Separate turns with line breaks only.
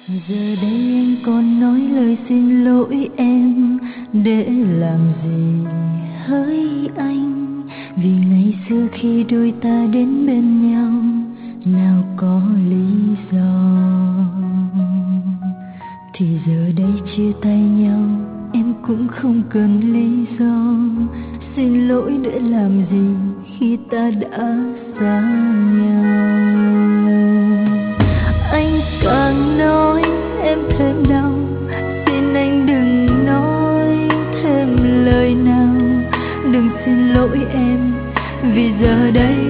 Giờ đây anh còn nói lời xin lỗi em để làm gì hỡi anh, vì ngày xưa khi đôi ta đến bên nhau nào có lý do, thì giờ đây chia tay nhau em cũng không cần lý do. Xin lỗi để làm gì khi ta đã xa nhau. Anh càng nói em thêm đau, xin anh đừng nói thêm lời nào. Đừng xin lỗi em, vì giờ đây